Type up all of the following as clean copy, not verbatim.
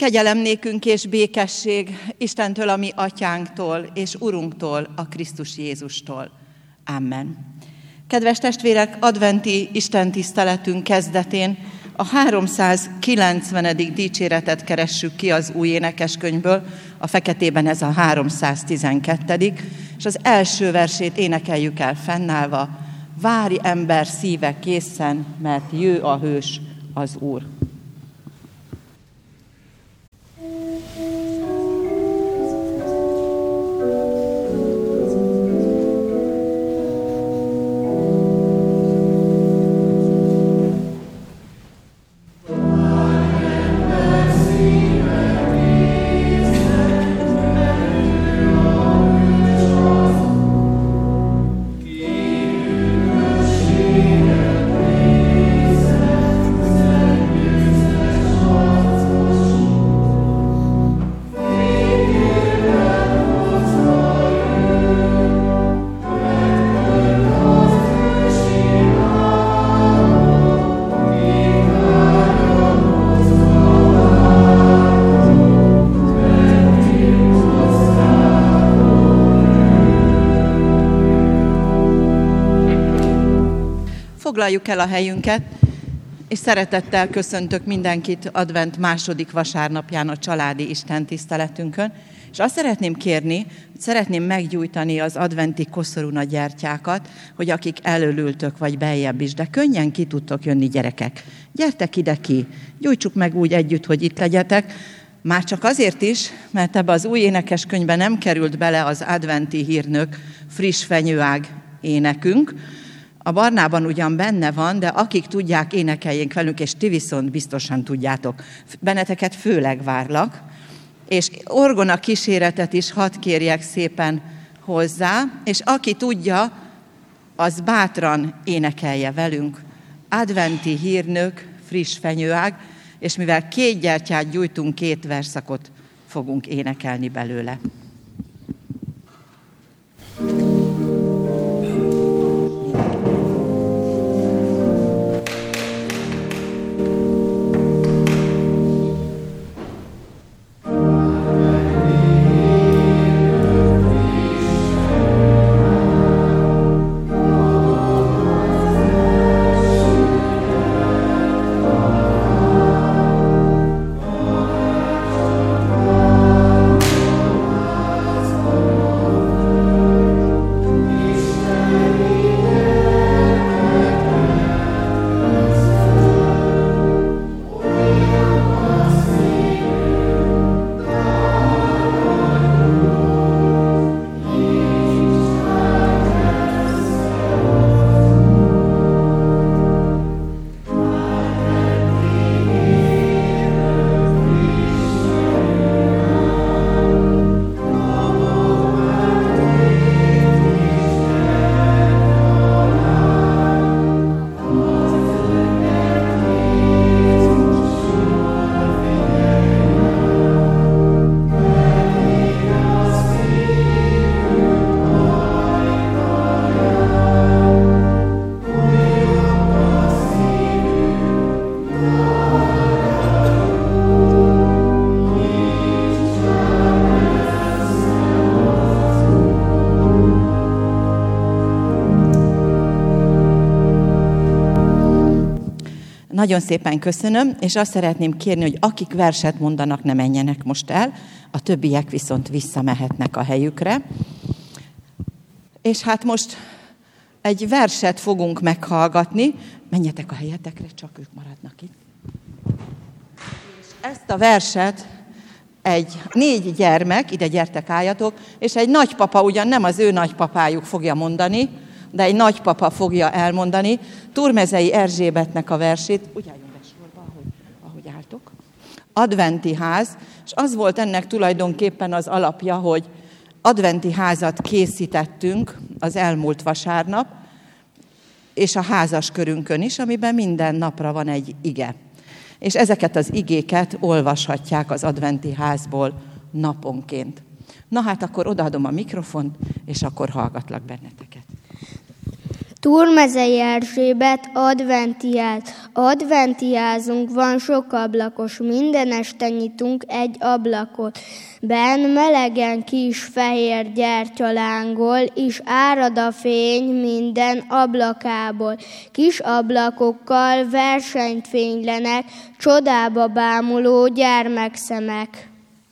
Kegyelem nékünk és békesség Istentől, a mi atyánktól és Urunktól, a Krisztus Jézustól. Amen. Kedves testvérek, adventi istentiszteletünk kezdetén a 390. dicséretet keressük ki az új énekeskönyvből, a feketében ez a 312. és az első versét énekeljük el fennállva. Várj ember szíve készen, mert jő a hős, az Úr. Foglaljuk el a helyünket, és szeretettel köszöntök mindenkit advent második vasárnapján a családi istentiszteletünkön, és azt szeretném kérni, szeretném meggyújtani az adventi koszorúna gyertyákat, hogy akik elölültök vagy beljebb is, de könnyen ki tudtok jönni, gyerekek. Gyertek ide ki, gyújtsuk meg úgy együtt, hogy itt legyetek, már csak azért is, mert ebbe az új énekeskönyvbe nem került bele az adventi hírnök friss fenyőág énekünk. A barnában ugyan benne van, de akik tudják, énekeljék velünk, és ti viszont biztosan tudjátok. Benneteket főleg várlak, és orgona kíséretet is hadd kérjek szépen hozzá, és aki tudja, az bátran énekelje velünk. Adventi hírnök, friss fenyőág, és mivel 2 gyertyát gyújtunk, 2 verszakot fogunk énekelni belőle. Nagyon szépen köszönöm, és azt szeretném kérni, hogy akik verset mondanak, ne menjenek most el, a többiek viszont visszamehetnek a helyükre. És hát most egy verset fogunk meghallgatni. Menjetek a helyetekre, csak ők maradnak itt. És ezt a verset egy 4 gyermek, ide gyertek, álljatok, és egy nagypapa, ugyan nem az ő nagypapájuk fogja mondani, de egy nagypapa fogja elmondani, Turmezei Erzsébetnek a versét, úgy álljunk be sorba, ahogy álltok. Adventi ház, és az volt ennek tulajdonképpen az alapja, hogy adventi házat készítettünk az elmúlt vasárnap, és a házaskörünkön is, amiben minden napra van egy ige. És ezeket az igéket olvashatják az adventi házból naponként. Na hát akkor odaadom a mikrofont, és akkor hallgatlak benneteket. Túrmezei Erzsébet adventiáz. Adventiázunk, van sok ablakos, minden este nyitunk egy ablakot. Benn melegen kis fehér gyertya lángol, és árad a fény minden ablakából. Kis ablakokkal versenyt fénylenek, csodába bámuló gyermekszemek.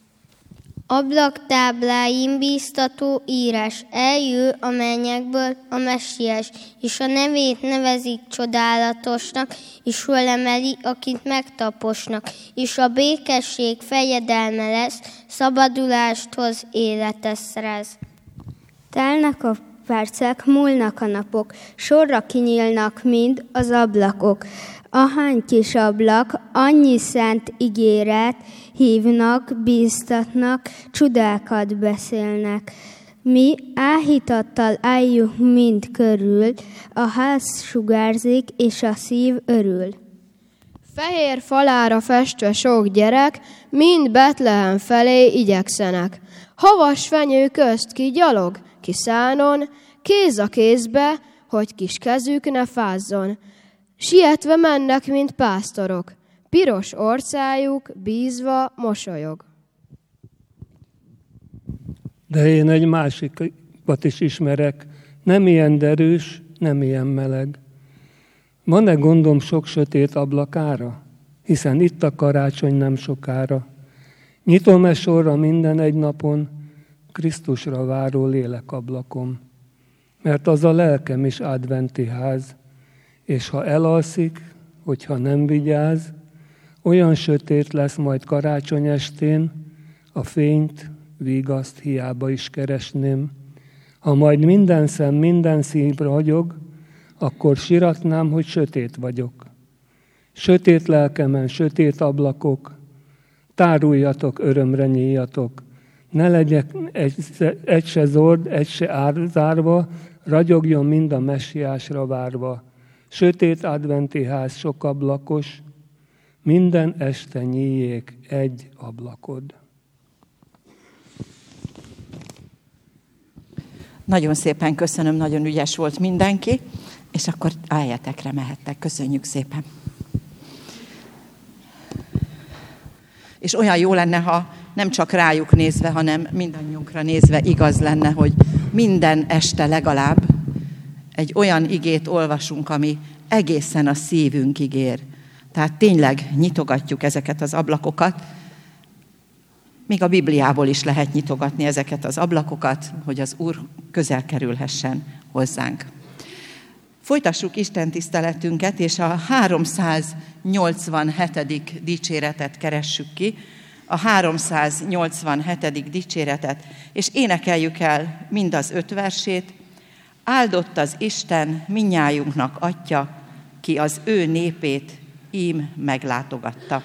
Ablaktábláim bíztató írás, eljő a mennyekből a Messiás, és a nevét nevezik csodálatosnak, és fölemeli, akit megtaposnak, és a békesség fejedelme lesz, szabadulást hoz, életet szerez. Telnek a percek, múlnak a napok, sorra kinyílnak mind az ablakok. Ahány kis ablak, annyi szent ígéret, hívnak, bíztatnak, csodákat beszélnek. Mi áhítattal álljuk mind körül, a ház sugárzik, és a szív örül. Fehér falára festve sok gyerek, mind Betlehem felé igyekszenek. Havas fenyő közt ki gyalog, ki szánon, kéz a kézbe, hogy kis kezük ne fázzon. Sietve mennek, mint pásztorok, piros orcájuk bízva mosolyog. De én egy másikat is ismerek, nem ilyen derűs, nem ilyen meleg. Van-e gondom sok sötét ablakára? Hiszen itt a karácsony nem sokára. Nyitom-e sorra minden egy napon, Krisztusra váró lélekablakom. Mert az a lelkem is adventi ház, és ha elalszik, hogyha nem vigyáz, olyan sötét lesz majd karácsony estén, a fényt, vígaszt hiába is keresném. Ha majd minden szem, minden szív ragyog, akkor siratnám, hogy sötét vagyok. Sötét lelkemen, sötét ablakok, táruljatok, örömre nyíljatok. Ne legyek egy se zord, egy se zárva, ragyogjon mind a messiásra várva. Sötét adventi ház sok ablakos, minden este nyíljék egy ablakod. Nagyon szépen köszönöm, nagyon ügyes volt mindenki, és akkor álljatekre mehettek. Köszönjük szépen. És olyan jó lenne, ha nem csak rájuk nézve, hanem mindannyiunkra nézve igaz lenne, hogy minden este legalább egy olyan igét olvasunk, ami egészen a szívünkig ér. Tehát tényleg nyitogatjuk ezeket az ablakokat. Még a Bibliából is lehet nyitogatni ezeket az ablakokat, hogy az Úr közel kerülhessen hozzánk. Folytassuk Isten tiszteletünket, és a 387. dicséretet keressük ki, a 387. dicséretet, és énekeljük el mind az 5 versét. Áldott az Isten, mindnyájunknak Atya, ki az ő népét ím meglátogatta.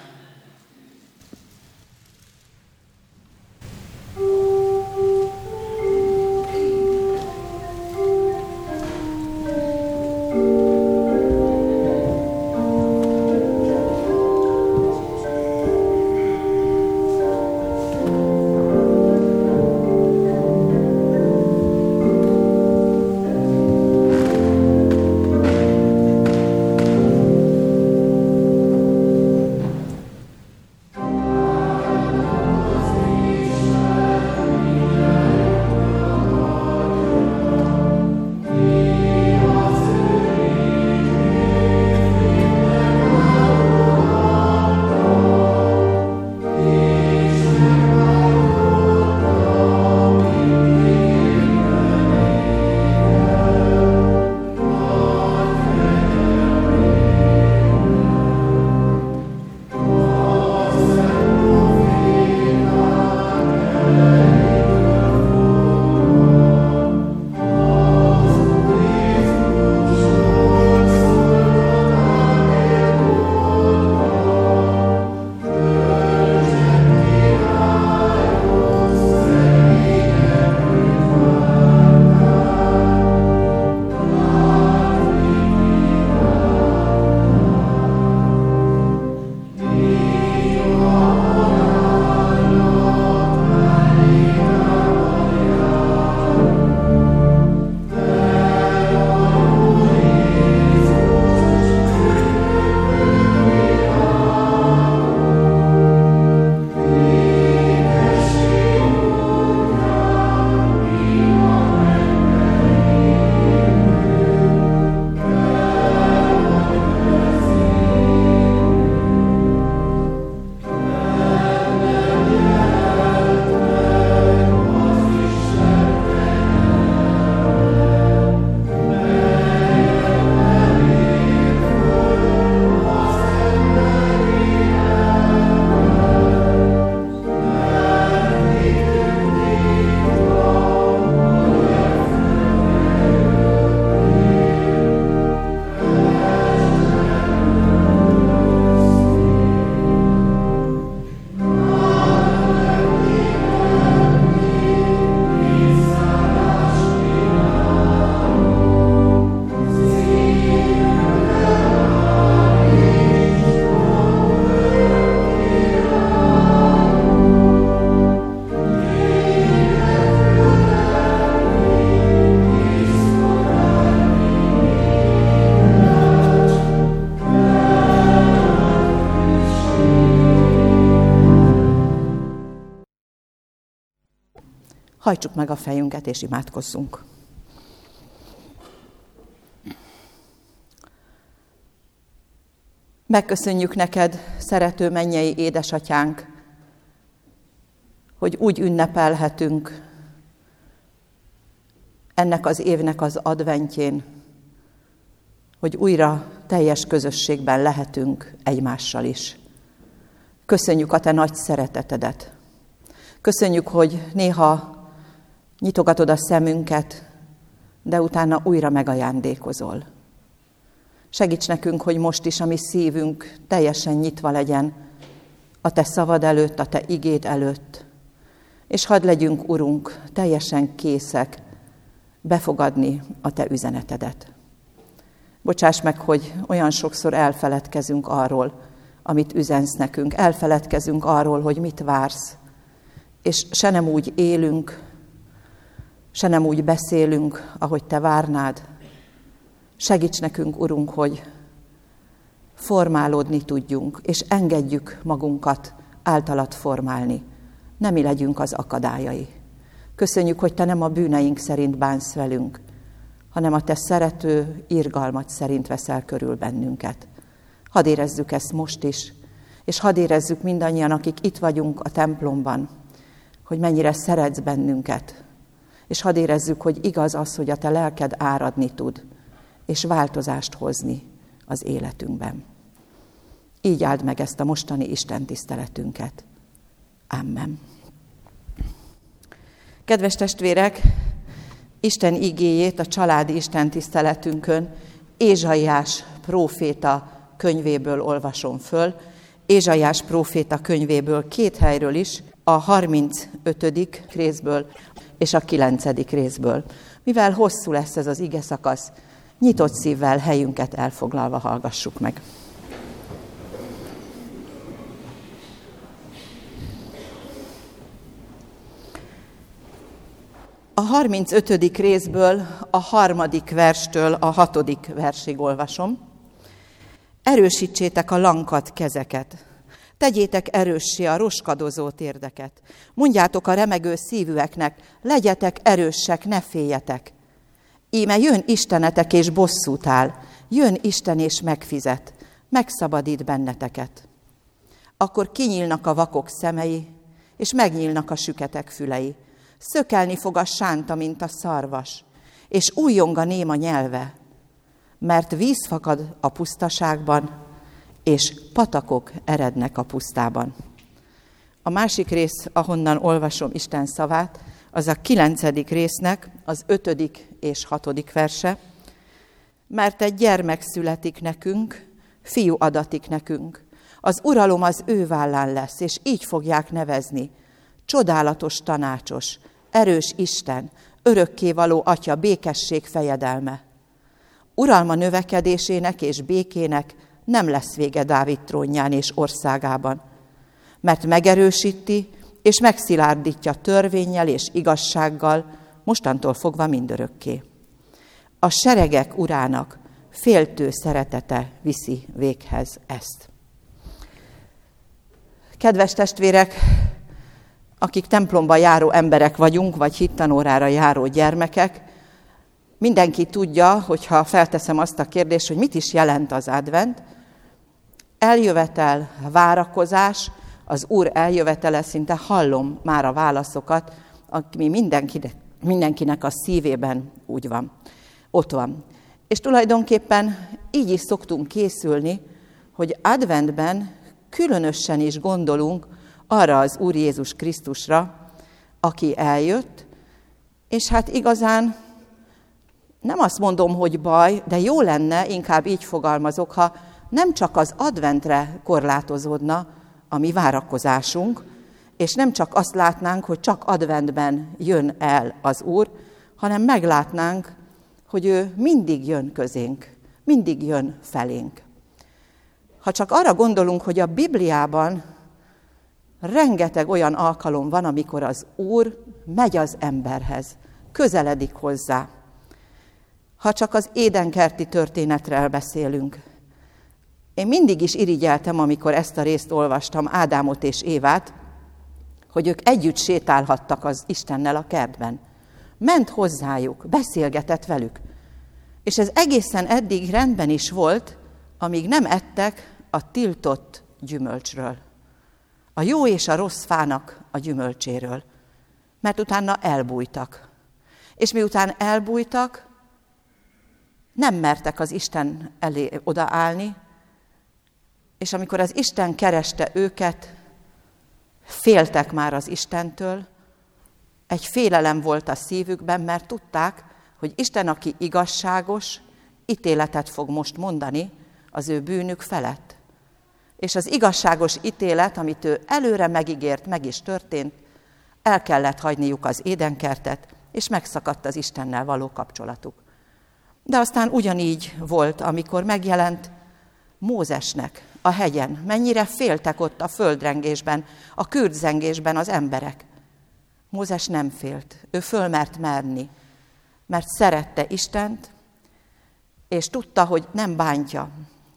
Hajtsuk meg a fejünket és imádkozzunk. Megköszönjük neked, szerető mennyei édesatyánk, hogy úgy ünnepelhetünk ennek az évnek az adventjén, hogy újra teljes közösségben lehetünk egymással is. Köszönjük a te nagy szeretetedet. Köszönjük, hogy néha nyitogatod a szemünket, de utána újra megajándékozol. Segíts nekünk, hogy most is a mi szívünk teljesen nyitva legyen a te szavad előtt, a te igéd előtt, és hadd legyünk, Urunk, teljesen készek befogadni a te üzenetedet. Bocsáss meg, hogy olyan sokszor elfeledkezünk arról, amit üzensz nekünk, elfeledkezünk arról, hogy mit vársz, és se nem úgy élünk, se nem úgy beszélünk, ahogy te várnád. Segíts nekünk, Urunk, hogy formálódni tudjunk, és engedjük magunkat általad formálni. Ne mi legyünk az akadályai. Köszönjük, hogy te nem a bűneink szerint bánsz velünk, hanem a te szerető irgalmat szerint veszel körül bennünket. Hadd érezzük ezt most is, és hadd érezzük mindannyian, akik itt vagyunk a templomban, hogy mennyire szeretsz bennünket, és hadd érezzük, hogy igaz az, hogy a te lelked áradni tud, és változást hozni az életünkben. Így áld meg ezt a mostani Isten tiszteletünket. Amen. Kedves testvérek, Isten igéjét a családi Isten tiszteletünkön Ézsaiás próféta könyvéből olvasom föl. Ézsaiás próféta könyvéből 2 helyről is, a 35. részből és a 9. részből. Mivel hosszú lesz ez az ige szakasz, nyitott szívvel helyünket elfoglalva hallgassuk meg. A 35. részből a 3. verstől a 6. versig olvasom. Erősítsétek a lankadt kezeket, tegyétek erőssé a roskadozó térdeket. Mondjátok a remegő szívűeknek, legyetek erősek, ne féljetek. Íme jön Istenetek és bosszút áll, jön Isten és megfizet, megszabadít benneteket. Akkor kinyílnak a vakok szemei, és megnyílnak a süketek fülei. Szökelni fog a sánta, mint a szarvas, és újjong a néma nyelve, mert víz fakad a pusztaságban, és patakok erednek a pusztában. A másik rész, ahonnan olvasom Isten szavát, az a 9. résznek az 5. és 6. verse. Mert egy gyermek születik nekünk, fiú adatik nekünk. Az uralom az ő vállán lesz, és így fogják nevezni. Csodálatos tanácsos, erős Isten, örökkévaló Atya, békesség fejedelme. Uralma növekedésének és békének nem lesz vége Dávid trónján és országában, mert megerősíti és megszilárdítja törvénnyel és igazsággal, mostantól fogva mindörökké. A seregek urának féltő szeretete viszi véghez ezt. Kedves testvérek, akik templomba járó emberek vagyunk, vagy hittanórára járó gyermekek, mindenki tudja, hogyha felteszem azt a kérdést, hogy mit is jelent az advent. Eljövetel, várakozás, az Úr eljövetele, szinte hallom már a válaszokat, ami mindenkinek a szívében úgy van, ott van. És tulajdonképpen így is szoktunk készülni, hogy adventben különösen is gondolunk arra az Úr Jézus Krisztusra, aki eljött, és hát igazán nem azt mondom, hogy baj, de jó lenne, inkább így fogalmazok, ha nem csak az adventre korlátozódna a mi várakozásunk, és nem csak azt látnánk, hogy csak adventben jön el az Úr, hanem meglátnánk, hogy ő mindig jön közénk, mindig jön felénk. Ha csak arra gondolunk, hogy a Bibliában rengeteg olyan alkalom van, amikor az Úr megy az emberhez, közeledik hozzá. Ha csak az édenkerti történetről beszélünk. Én mindig is irigyeltem, amikor ezt a részt olvastam, Ádámot és Évát, hogy ők együtt sétálhattak az Istennel a kertben. Ment hozzájuk, beszélgetett velük. És ez egészen eddig rendben is volt, amíg nem ettek a tiltott gyümölcsről. A jó és a rossz fának a gyümölcséről. Mert utána elbújtak. És miután elbújtak, nem mertek az Isten elé odaállni, és amikor az Isten kereste őket, féltek már az Istentől, egy félelem volt a szívükben, mert tudták, hogy Isten, aki igazságos, ítéletet fog most mondani az ő bűnük felett. És az igazságos ítélet, amit ő előre megígért, meg is történt, el kellett hagyniuk az édenkertet, és megszakadt az Istennel való kapcsolatuk. De aztán ugyanígy volt, amikor megjelent Mózesnek a hegyen. Mennyire féltek ott a földrengésben, a kürtzengésben az emberek. Mózes nem félt, ő fölmert merni, mert szerette Istent, és tudta, hogy nem bántja.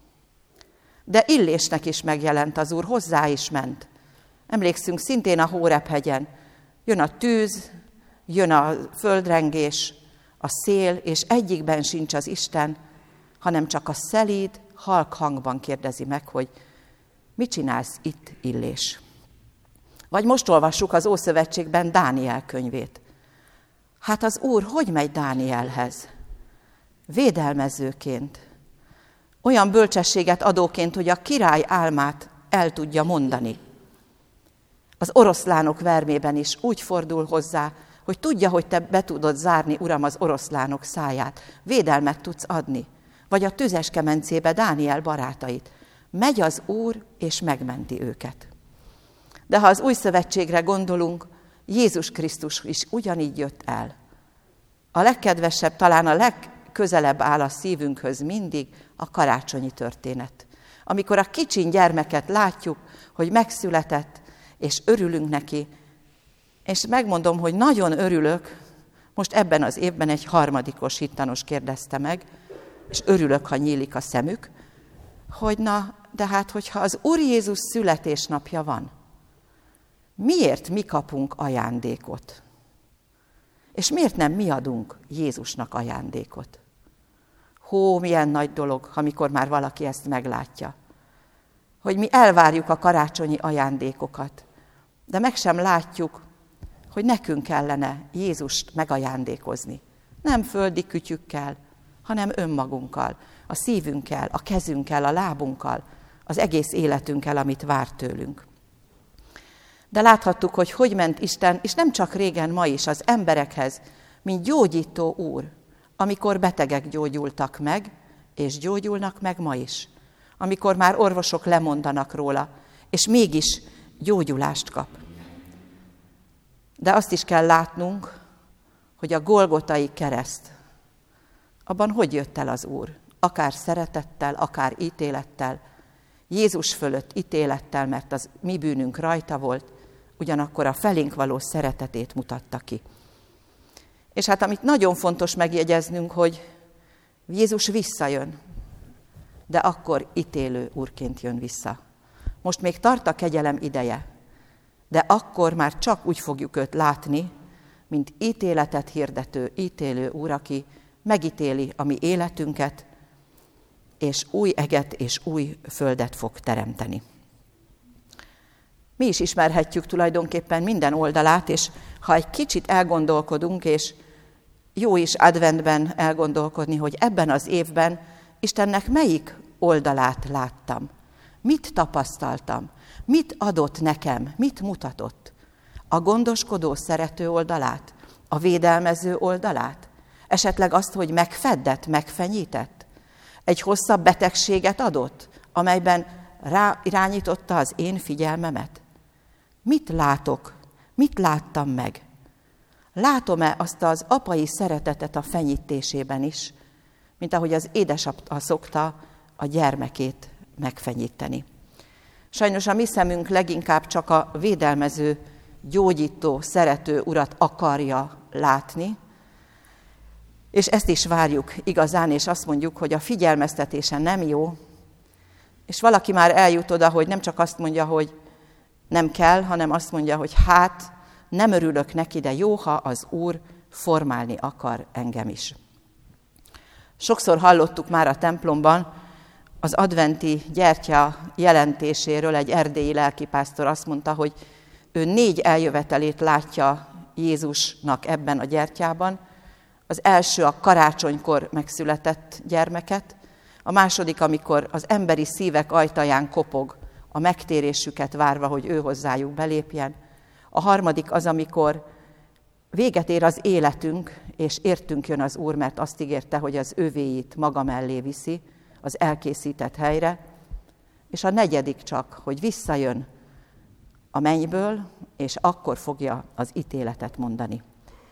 De Illésnek is megjelent az Úr, hozzá is ment. Emlékszünk szintén a Hóreb-hegyen. Jön a tűz, jön a földrengés, a szél, és egyikben sincs az Isten, hanem csak a szelíd, halk hangban kérdezi meg, hogy mit csinálsz itt, Illés? Vagy most olvassuk az Ószövetségben Dániel könyvét. Hát az Úr hogy megy Dánielhez? Védelmezőként, olyan bölcsességet adóként, hogy a király álmát el tudja mondani. Az oroszlánok vermében is úgy fordul hozzá, hogy tudja, hogy te be tudod zárni, Uram, az oroszlánok száját. Védelmet tudsz adni. Vagy a tüzes kemencébe Dániel barátait. Megy az Úr, és megmenti őket. De ha az új szövetségre gondolunk, Jézus Krisztus is ugyanígy jött el. A legkedvesebb, talán a legközelebb áll a szívünkhöz mindig a karácsonyi történet. Amikor a kicsin gyermeket látjuk, hogy megszületett, és örülünk neki, és megmondom, hogy nagyon örülök, most ebben az évben egy harmadikos hittanos kérdezte meg, és örülök, ha nyílik a szemük, hogy na, de hát, hogyha az Úr Jézus születésnapja van, miért mi kapunk ajándékot? És miért nem mi adunk Jézusnak ajándékot? Hó, milyen nagy dolog, amikor már valaki ezt meglátja. Hogy mi elvárjuk a karácsonyi ajándékokat, de meg sem látjuk, hogy nekünk kellene Jézust megajándékozni. Nem földi kütyükkel, hanem önmagunkkal, a szívünkkel, a kezünkkel, a lábunkkal, az egész életünkkel, amit vár tőlünk. De láthattuk, hogy ment Isten, és nem csak régen, ma is az emberekhez, mint gyógyító Úr, amikor betegek gyógyultak meg, és gyógyulnak meg ma is. Amikor már orvosok lemondanak róla, és mégis gyógyulást kap. De azt is kell látnunk, hogy a Golgotai kereszt, abban hogy jött el az Úr? Akár szeretettel, akár ítélettel, Jézus fölött ítélettel, mert az mi bűnünk rajta volt, ugyanakkor a felénk való szeretetét mutatta ki. És hát amit nagyon fontos megjegyeznünk, hogy Jézus visszajön, de akkor ítélő Úrként jön vissza. Most még tart a kegyelem ideje, de akkor már csak úgy fogjuk őt látni, mint ítéletet hirdető, ítélő Úr, aki megítéli a mi életünket, és új eget és új földet fog teremteni. Mi is ismerhetjük tulajdonképpen minden oldalát, és ha egy kicsit elgondolkodunk, és jó is adventben elgondolkodni, hogy ebben az évben Istennek melyik oldalát láttam, mit tapasztaltam, mit adott nekem, mit mutatott. A gondoskodó, szerető oldalát, a védelmező oldalát, esetleg azt, hogy megfeddett, megfenyített, egy hosszabb betegséget adott, amelyben ráirányította az én figyelmemet. Mit látok? Mit láttam meg? Látom-e azt az apai szeretetet a fenyítésében is, mint ahogy az édesapa szokta a gyermekét megfenyíteni? Sajnos a mi szemünk leginkább csak a védelmező, gyógyító, szerető Urat akarja látni, és ezt is várjuk igazán, és azt mondjuk, hogy a figyelmeztetése nem jó, és valaki már eljut oda, hogy nem csak azt mondja, hogy Nem kell, hanem azt mondja, hogy hát nem örülök neki, de jó, ha az Úr formálni akar engem is. Sokszor hallottuk már a templomban az adventi gyertya jelentéséről. Egy erdélyi lelkipásztor azt mondta, hogy ő 4 eljövetelét látja Jézusnak ebben a gyertyában. Az első a karácsonykor megszületett gyermeket, a második, amikor az emberi szívek ajtaján kopog, a megtérésüket várva, hogy ő hozzájuk belépjen. A harmadik az, amikor véget ér az életünk, és értünk jön az Úr, mert azt ígérte, hogy az övéit maga mellé viszi, az elkészített helyre. És a negyedik csak, hogy visszajön a mennyből, és akkor fogja az ítéletet mondani.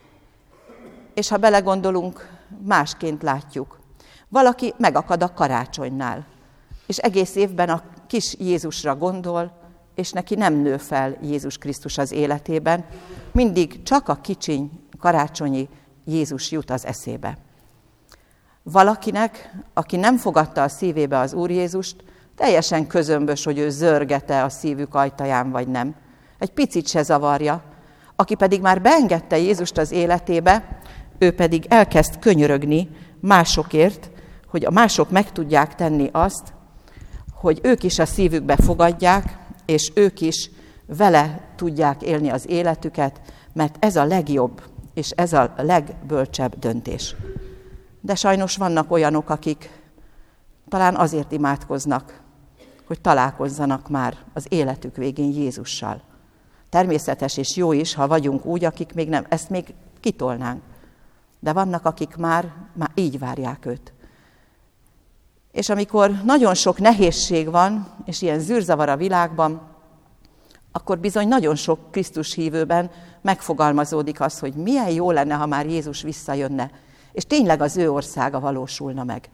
És ha belegondolunk, másként látjuk. Valaki megakad a karácsonynál, és egész évben a kis Jézusra gondol, és neki nem nő fel Jézus Krisztus az életében, mindig csak a kicsiny karácsonyi Jézus jut az eszébe. Valakinek, aki nem fogadta a szívébe az Úr Jézust, teljesen közömbös, hogy ő zörgete a szívük ajtaján, vagy nem. Egy picit se zavarja. Aki pedig már beengedte Jézust az életébe, ő pedig elkezd könyörögni másokért, hogy a mások meg tudják tenni azt, hogy ők is a szívükbe fogadják, és ők is vele tudják élni az életüket, mert ez a legjobb, és ez a legbölcsebb döntés. De sajnos vannak olyanok, akik talán azért imádkoznak, hogy találkozzanak már az életük végén Jézussal. Természetes és jó is, ha vagyunk úgy, akik még nem, ezt még kitolnánk. De vannak, akik már így várják őt. És amikor nagyon sok nehézség van, és ilyen zűrzavar a világban, akkor bizony nagyon sok Krisztus hívőben megfogalmazódik az, hogy milyen jó lenne, ha már Jézus visszajönne, és tényleg az ő országa valósulna meg.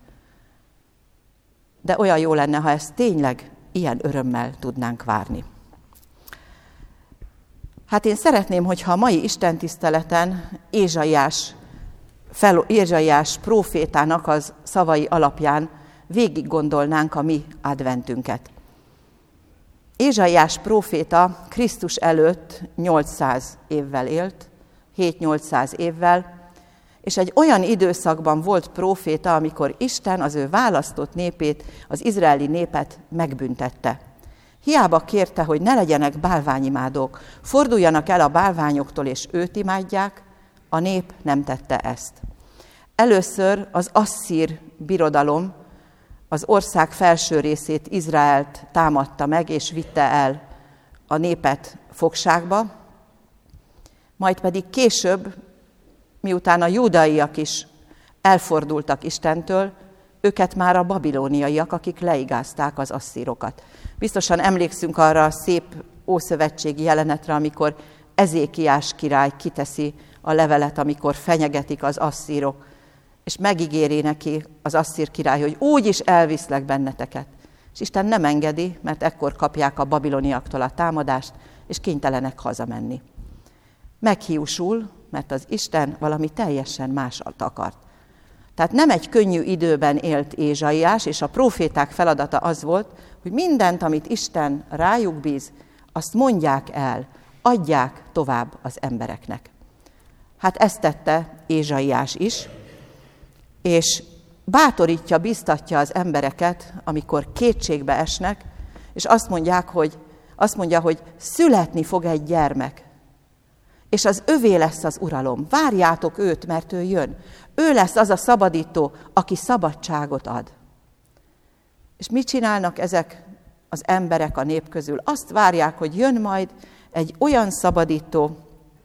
De olyan jó lenne, ha ezt tényleg ilyen örömmel tudnánk várni. Hát én szeretném, hogyha a mai istentiszteleten Ézsaiás prófétának az szavai alapján végig gondolnánk a mi adventünket. Ézsaiás próféta Krisztus előtt 800 évvel élt, 7-800 évvel, és egy olyan időszakban volt próféta, amikor Isten az ő választott népét, az izraeli népet megbüntette. Hiába kérte, hogy ne legyenek bálványimádók, forduljanak el a bálványoktól és őt imádják, a nép nem tette ezt. Először az asszír birodalom az ország felső részét, Izraelt támadta meg, és vitte el a népet fogságba, majd pedig később, miután a júdaiak is elfordultak Istentől, őket már a babilóniaiak, akik leigázták az asszírokat. Biztosan emlékszünk arra a szép ószövetségi jelenetre, amikor Ezékiás király kiteszi a levelet, amikor fenyegetik az asszírok, és megígéri neki az asszír király, hogy úgy is elviszlek benneteket. És Isten nem engedi, mert ekkor kapják a babiloniaktól a támadást, és kénytelenek hazamenni. Meghiúsul, mert az Isten valami teljesen másat akart. Tehát nem egy könnyű időben élt Ézsaiás, és a próféták feladata az volt, hogy mindent, amit Isten rájuk bíz, azt mondják el, adják tovább az embereknek. Hát ezt tette Ézsaiás is, és bátorítja, biztatja az embereket, amikor kétségbe esnek, és azt mondja, hogy születni fog egy gyermek, és az övé lesz az uralom. Várjátok őt, mert ő jön. Ő lesz az a szabadító, aki szabadságot ad. És mit csinálnak ezek az emberek a nép közül? Azt várják, hogy jön majd egy olyan szabadító,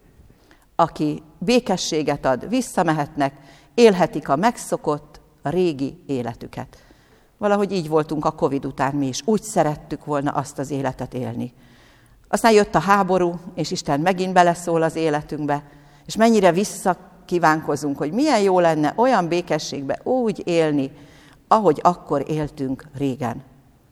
aki békességet ad, visszamehetnek, élhetik a megszokott, a régi életüket. Valahogy így voltunk a Covid után mi is. Úgy szerettük volna azt az életet élni. Aztán jött a háború, és Isten megint beleszól az életünkbe, és mennyire visszakívánkozunk, hogy milyen jó lenne olyan békességbe úgy élni, ahogy akkor éltünk régen.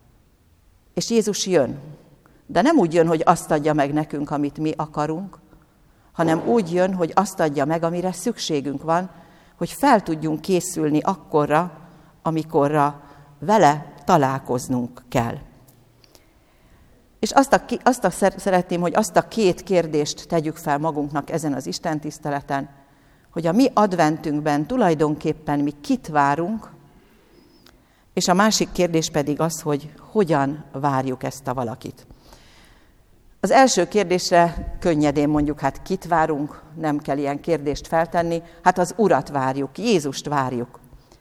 És Jézus jön, de nem úgy jön, hogy azt adja meg nekünk, amit mi akarunk, hanem úgy jön, hogy azt adja meg, amire szükségünk van, hogy fel tudjunk készülni akkorra, amikorra vele találkoznunk kell. És szeretném, hogy azt a két kérdést tegyük fel magunknak ezen az istentiszteleten, hogy a mi adventünkben tulajdonképpen mi kit várunk, és a másik kérdés pedig az, hogy hogyan várjuk ezt a valakit. Az első kérdésre könnyedén mondjuk, hát kit várunk, nem kell ilyen kérdést feltenni, hát az Urat várjuk, Jézust várjuk.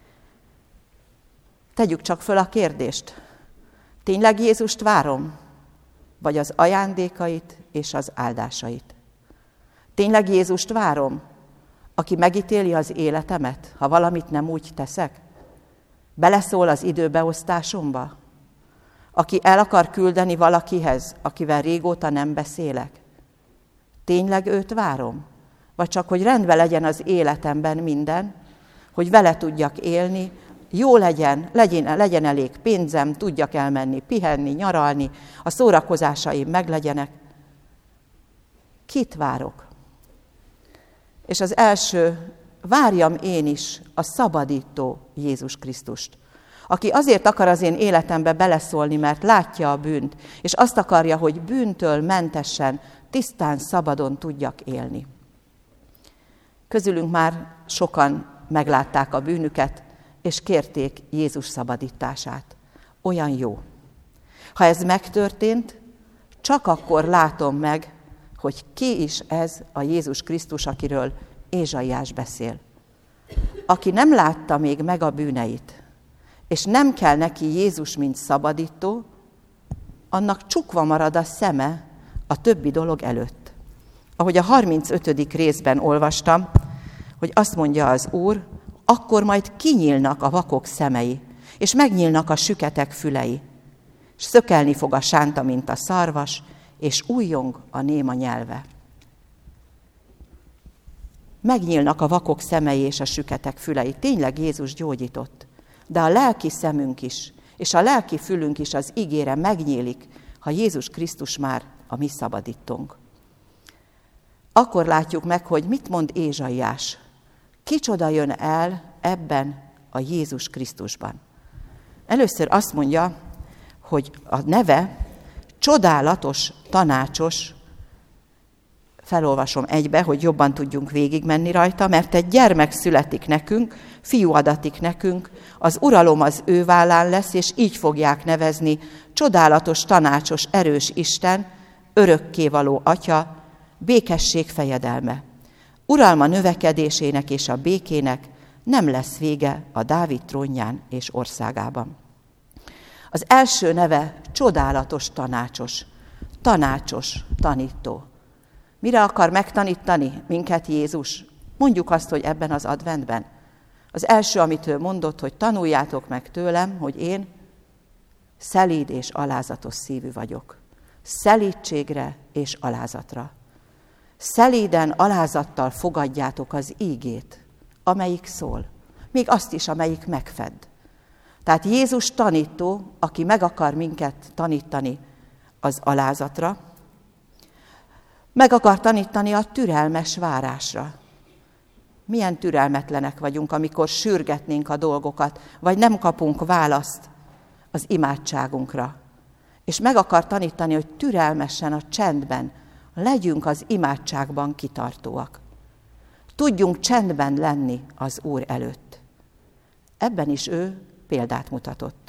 Tegyük csak föl a kérdést. Tényleg Jézust várom? Vagy az ajándékait és az áldásait? Tényleg Jézust várom, aki megítéli az életemet, ha valamit nem úgy teszek? Beleszól az időbeosztásomba? Aki el akar küldeni valakihez, akivel régóta nem beszélek? Tényleg őt várom? Vagy csak, hogy rendben legyen az életemben minden, hogy vele tudjak élni, jó legyen elég pénzem, tudjak elmenni, pihenni, nyaralni, a szórakozásaim meglegyenek. Kit várok? És az első, várjam én is a szabadító Jézus Krisztust, aki azért akar az én életembe beleszólni, mert látja a bűnt, és azt akarja, hogy bűntől mentesen, tisztán, szabadon tudjak élni. Közülünk már sokan meglátták a bűnüket, és kérték Jézus szabadítását. Olyan jó. Ha ez megtörtént, csak akkor látom meg, hogy ki is ez a Jézus Krisztus, akiről Ézsaiás beszél. Aki nem látta még meg a bűneit, és nem kell neki Jézus, mint szabadító, annak csukva marad a szeme a többi dolog előtt. Ahogy a 35. részben olvastam, hogy azt mondja az Úr, akkor majd kinyílnak a vakok szemei, és megnyílnak a süketek fülei, és szökelni fog a sánta, mint a szarvas, és újjong a néma nyelve. Megnyílnak a vakok szemei és a süketek fülei. Tényleg Jézus gyógyított. De a lelki szemünk is, és a lelki fülünk is az igére megnyílik, ha Jézus Krisztus már a mi szabadítónk. Akkor látjuk meg, hogy mit mond Ézsaiás. Kicsoda jön el ebben a Jézus Krisztusban. Először azt mondja, hogy a neve csodálatos, tanácsos, felolvasom egybe, hogy jobban tudjunk végigmenni rajta, mert egy gyermek születik nekünk, fiú adatik nekünk, az uralom az ő vállán lesz, és így fogják nevezni, csodálatos, tanácsos, erős Isten, örökkévaló Atya, békesség fejedelme. Uralma növekedésének és a békének nem lesz vége a Dávid trónján és országában. Az első neve csodálatos, tanácsos, tanító. Mire akar megtanítani minket Jézus? Mondjuk azt, hogy ebben az adventben. Az első, amit ő mondott, hogy tanuljátok meg tőlem, hogy én szelíd és alázatos szívű vagyok. Szelídségre és alázatra. Szelíden, alázattal fogadjátok az ígét, amelyik szól. Még azt is, amelyik megfed. Tehát Jézus tanító, aki meg akar minket tanítani az alázatra, meg akar tanítani a türelmes várásra. Milyen türelmetlenek vagyunk, amikor sürgetnénk a dolgokat, vagy nem kapunk választ az imádságunkra. És meg akar tanítani, hogy türelmesen a csendben legyünk az imádságban kitartóak. Tudjunk csendben lenni az Úr előtt. Ebben is ő példát mutatott.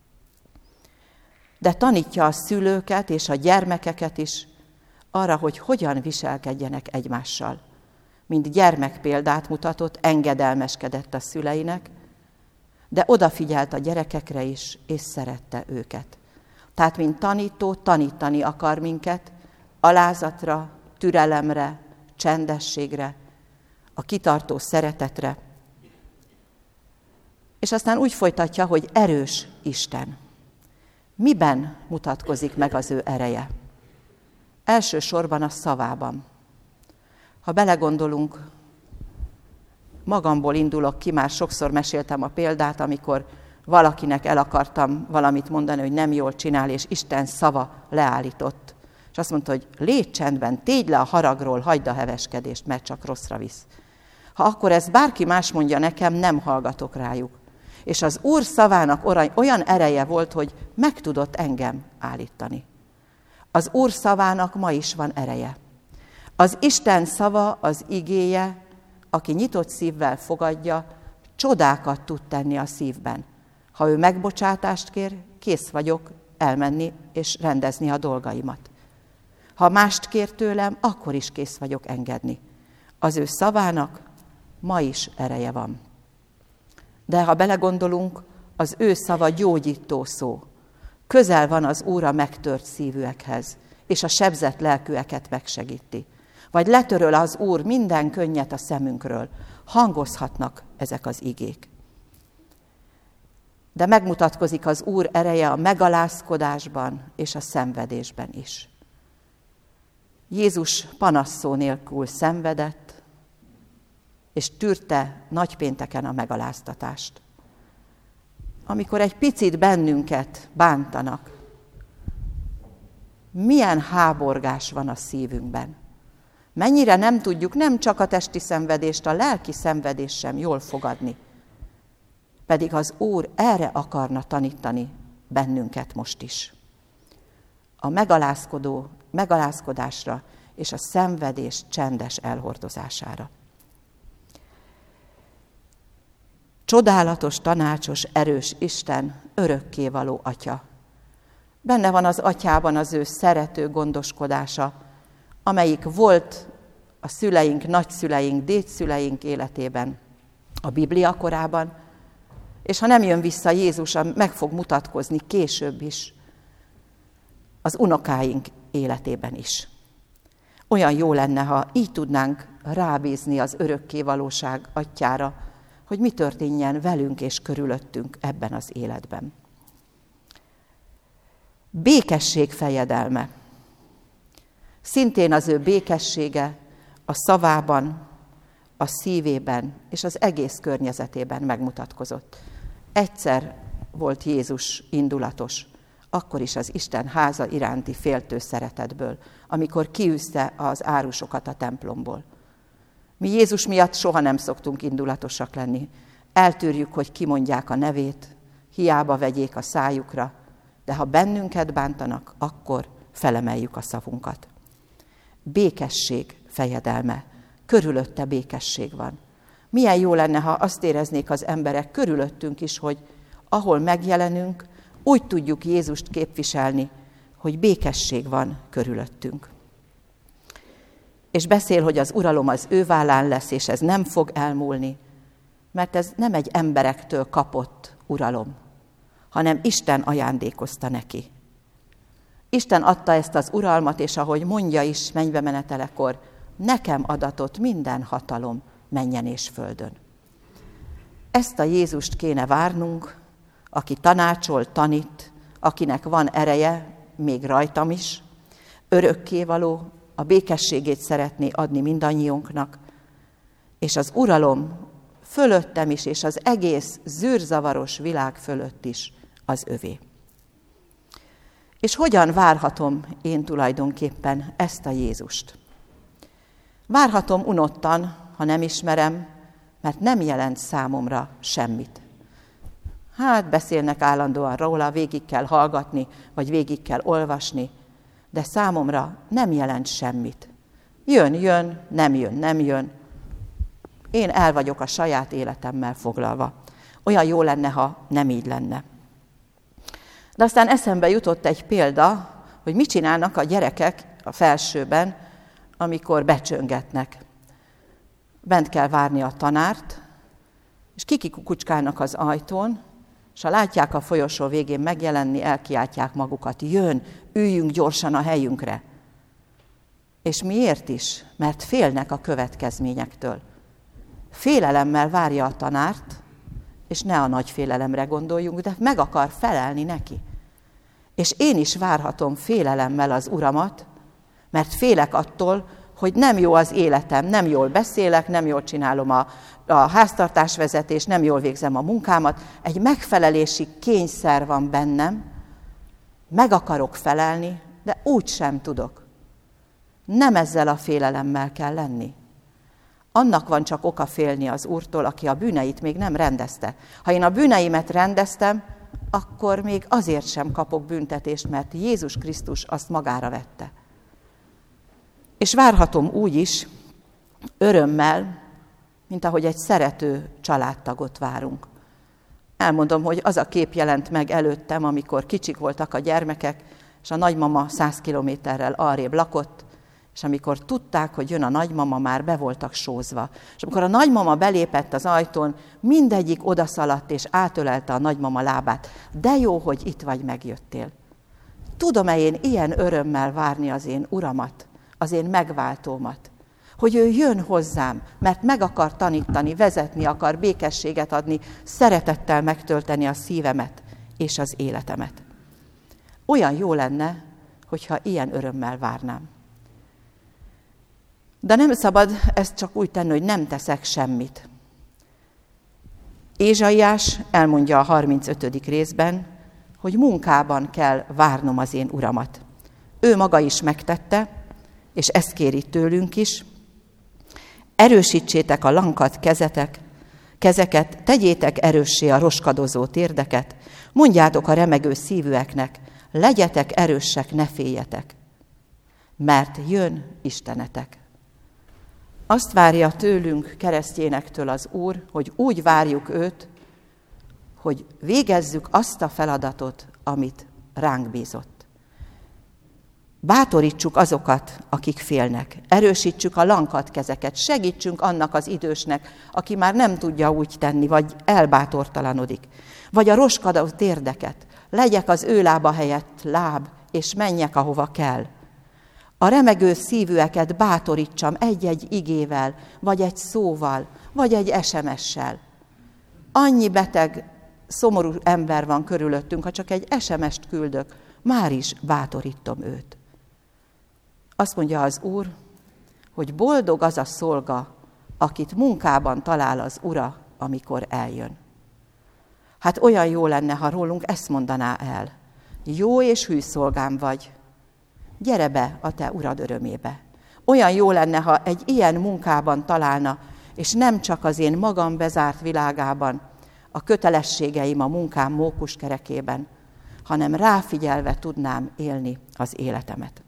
De tanítja a szülőket és a gyermekeket is arra, hogy hogyan viselkedjenek egymással. Mint gyermek példát mutatott, engedelmeskedett a szüleinek, de odafigyelt a gyerekekre is, és szerette őket. Tehát, mint tanító, tanítani akar minket alázatra, türelemre, csendességre, a kitartó szeretetre. És aztán úgy folytatja, hogy erős Isten. Miben mutatkozik meg az ő ereje? Elsősorban a szavában. Ha belegondolunk, magamból indulok ki, már sokszor meséltem a példát, amikor valakinek el akartam valamit mondani, hogy nem jól csinál, és Isten szava leállított. És azt mondta, hogy légy csendben, tégy le a haragról, hagyd a heveskedést, mert csak rosszra visz. Ha akkor ezt bárki más mondja nekem, nem hallgatok rájuk. És az Úr szavának olyan ereje volt, hogy meg tudott engem állítani. Az Úr szavának ma is van ereje. Az Isten szava, az igéje, aki nyitott szívvel fogadja, csodákat tud tenni a szívben. Ha ő megbocsátást kér, kész vagyok elmenni és rendezni a dolgaimat. Ha mást kér tőlem, akkor is kész vagyok engedni. Az ő szavának ma is ereje van. De ha belegondolunk, az ő szava gyógyító szó. Közel van az Úr a megtört szívűekhez, és a sebzett lelkűeket megsegíti. Vagy letöröl az Úr minden könnyet a szemünkről. Hangozhatnak ezek az igék. De megmutatkozik az Úr ereje a megalázkodásban és a szenvedésben is. Jézus panaszszó nélkül szenvedett, és tűrte nagypénteken a megaláztatást. Amikor egy picit bennünket bántanak, milyen háborgás van a szívünkben. Mennyire nem tudjuk nem csak a testi szenvedést, a lelki szenvedést sem jól fogadni. Pedig az Úr erre akarna tanítani bennünket most is. A megalázkodásra és a szenvedés csendes elhordozására. Csodálatos, tanácsos, erős Isten, örökkévaló Atya. Benne van az Atyában az ő szerető gondoskodása, amelyik volt a szüleink, nagyszüleink, dédszüleink életében, a Biblia korában, és ha nem jön vissza Jézus, meg fog mutatkozni később is az unokáink életében is. Olyan jó lenne, ha így tudnánk rábízni az örökkévalóság Atyára, hogy mi történjen velünk és körülöttünk ebben az életben. Békesség fejedelme. Szintén az ő békessége a szavában, a szívében és az egész környezetében megmutatkozott. Egyszer volt Jézus indulatos, akkor is az Isten háza iránti féltő szeretetből, amikor kiűzte az árusokat a templomból. Mi Jézus miatt soha nem szoktunk indulatosak lenni. Eltűrjük, hogy kimondják a nevét, hiába vegyék a szájukra, de ha bennünket bántanak, akkor felemeljük a szavunkat. Békesség fejedelme. Körülötte békesség van. Milyen jó lenne, ha azt éreznék az emberek körülöttünk is, hogy ahol megjelenünk, úgy tudjuk Jézust képviselni, hogy békesség van körülöttünk. És beszél, hogy az uralom az ő vállán lesz, és ez nem fog elmúlni, mert ez nem egy emberektől kapott uralom, hanem Isten ajándékozta neki. Isten adta ezt az uralmat, és ahogy mondja is mennybe menetelekor, nekem adatott minden hatalom mennyen és földön. Ezt a Jézust kéne várnunk, aki tanácsol, tanít, akinek van ereje, még rajtam is, örökkévaló, a békességét szeretné adni mindannyiunknak, és az uralom fölöttem is, és az egész zűrzavaros világ fölött is az övé. És hogyan várhatom én tulajdonképpen ezt a Jézust? Várhatom unottan, ha nem ismerem, mert nem jelent számomra semmit. Hát beszélnek állandóan róla, végig kell hallgatni, vagy végig kell olvasni, de számomra nem jelent semmit. Jön, nem jön. Én el vagyok a saját életemmel foglalva. Olyan jó lenne, ha nem így lenne. De aztán eszembe jutott egy példa, hogy mit csinálnak a gyerekek a felsőben, amikor becsöngetnek. Bent kell várni a tanárt, és kikikukucskálnak az ajtón, és ha látják a folyosó végén megjelenni, elkiáltják magukat, jön, üljünk gyorsan a helyünkre. És miért is? Mert félnek a következményektől. Félelemmel várja a tanárt, és ne a nagy félelemre gondoljunk, de meg akar felelni neki. És én is várhatom félelemmel az Uramat, mert félek attól, hogy nem jó az életem, nem jól beszélek, nem jól csinálom a háztartásvezetést, nem jól végzem a munkámat. Egy megfelelési kényszer van bennem, meg akarok felelni, de úgy sem tudok. Nem ezzel a félelemmel kell lenni. Annak van csak oka félni az Úrtól, aki a bűneit még nem rendezte. Ha én a bűneimet rendeztem, akkor még azért sem kapok büntetést, mert Jézus Krisztus azt magára vette. És várhatom úgy is, örömmel, mint ahogy egy szerető családtagot várunk. Elmondom, hogy az a kép jelent meg előttem, amikor kicsik voltak a gyermekek, és a nagymama 100 kilométerrel arrébb lakott, és amikor tudták, hogy jön a nagymama, már be voltak sózva. És amikor a nagymama belépett az ajtón, mindegyik odaszaladt, és átölelte a nagymama lábát. De jó, hogy itt vagy, megjöttél. Tudom-e én ilyen örömmel várni az én uramat, az én megváltómat, hogy ő jön hozzám, mert meg akar tanítani, vezetni akar, békességet adni, szeretettel megtölteni a szívemet és az életemet. Olyan jó lenne, hogyha ilyen örömmel várnám. De nem szabad ezt csak úgy tenni, hogy nem teszek semmit. Ézsaiás elmondja a 35. részben, hogy munkában kell várnom az én uramat. Ő maga is megtette, és ezt kéri tőlünk is. Erősítsétek a lankadt kezeket, tegyétek erőssé a roskadozó térdeket, mondjátok a remegő szívűeknek, legyetek erősek, ne féljetek, mert jön Istenetek. Azt várja tőlünk, keresztjénektől az Úr, hogy úgy várjuk őt, hogy végezzük azt a feladatot, amit ránk bízott. Bátorítsuk azokat, akik félnek. Erősítsük a lankadt kezeket. Segítsünk annak az idősnek, aki már nem tudja úgy tenni, vagy elbátortalanodik. Vagy a roskadó térdeket. Legyek az ő lába helyett láb, és menjek, ahova kell. A remegő szívűeket bátorítsam egy-egy igével, vagy egy szóval, vagy egy SMS-sel. Annyi beteg, szomorú ember van körülöttünk, ha csak egy SMS-t küldök, már is bátorítom őt. Azt mondja az Úr, hogy boldog az a szolga, akit munkában talál az Ura, amikor eljön. Hát olyan jó lenne, ha rólunk ezt mondaná el. Jó és hű szolgám vagy, gyere be a te urad örömébe. Olyan jó lenne, ha egy ilyen munkában találna, és nem csak az én magam bezárt világában, a kötelességeim, a munkám mókuskerekében, hanem ráfigyelve tudnám élni az életemet.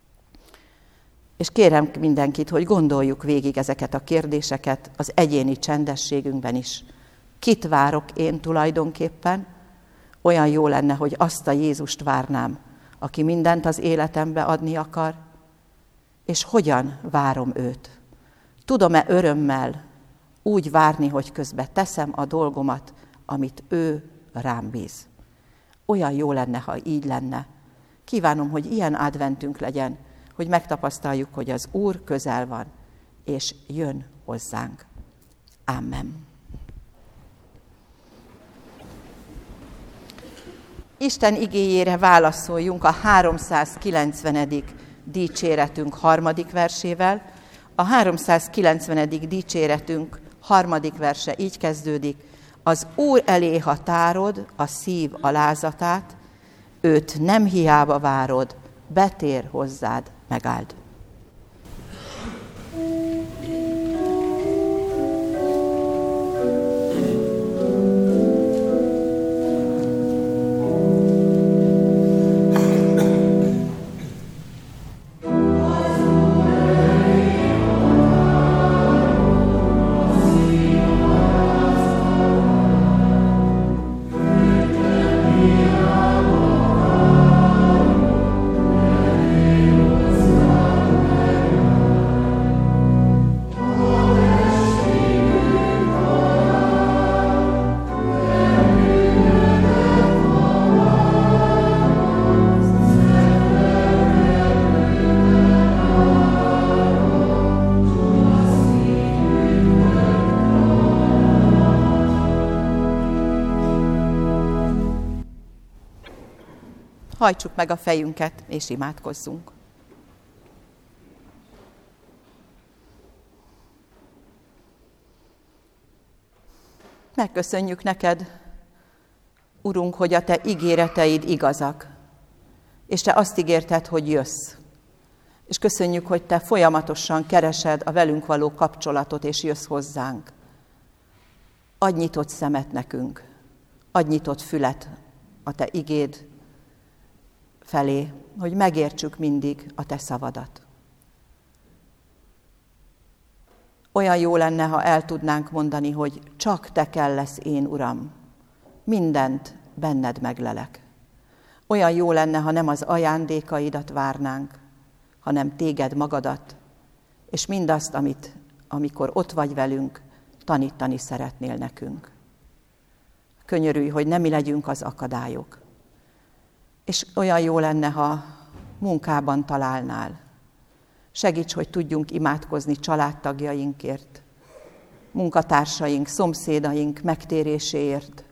És kérem mindenkit, hogy gondoljuk végig ezeket a kérdéseket az egyéni csendességünkben is. Kit várok én tulajdonképpen? Olyan jó lenne, hogy azt a Jézust várnám, aki mindent az életembe adni akar, és hogyan várom őt? Tudom-e örömmel úgy várni, hogy közben teszem a dolgomat, amit ő rám bíz? Olyan jó lenne, ha így lenne. Kívánom, hogy ilyen adventünk legyen, hogy megtapasztaljuk, hogy az Úr közel van, és jön hozzánk. Amen. Isten igéjére válaszoljunk a 390. dicséretünk 3. versével. A 390. dicséretünk 3. verse így kezdődik. Az Úr elé, ha tárod a szív alázatát, őt nem hiába várod, betér hozzád, megáld. Hajtsuk meg a fejünket, és imádkozzunk. Megköszönjük neked, Urunk, hogy a te ígéreteid igazak, és te azt ígérted, hogy jössz. És köszönjük, hogy te folyamatosan keresed a velünk való kapcsolatot, és jössz hozzánk. Adj nyitott szemet nekünk, adj nyitott fület a te igéd felé, hogy megértsük mindig a te szavadat. Olyan jó lenne, ha el tudnánk mondani, hogy csak te kellesz én, Uram, mindent benned meglelek. Olyan jó lenne, ha nem az ajándékaidat várnánk, hanem téged magadat, és mindazt, amit, amikor ott vagy velünk, tanítani szeretnél nekünk. Könyörülj, hogy nem mi legyünk az akadályok. És olyan jó lenne, ha munkában találnál. Segíts, hogy tudjunk imádkozni családtagjainkért, munkatársaink, szomszédaink megtéréséért.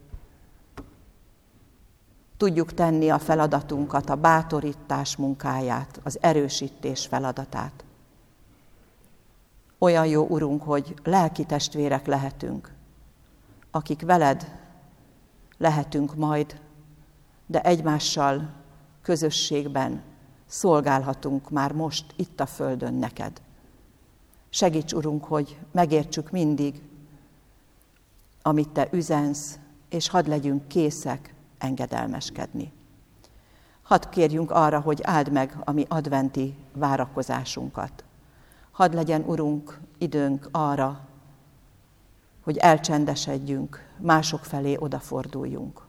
Tudjuk tenni a feladatunkat, a bátorítás munkáját, az erősítés feladatát. Olyan jó, Urunk, hogy lelki testvérek lehetünk, akik veled lehetünk majd, de egymással közösségben szolgálhatunk már most itt a földön neked. Segíts, Urunk, hogy megértsük mindig, amit te üzensz, és hadd legyünk készek engedelmeskedni. Hadd kérjünk arra, hogy áld meg a mi adventi várakozásunkat. Hadd legyen, Urunk, időnk arra, hogy elcsendesedjünk, mások felé odaforduljunk.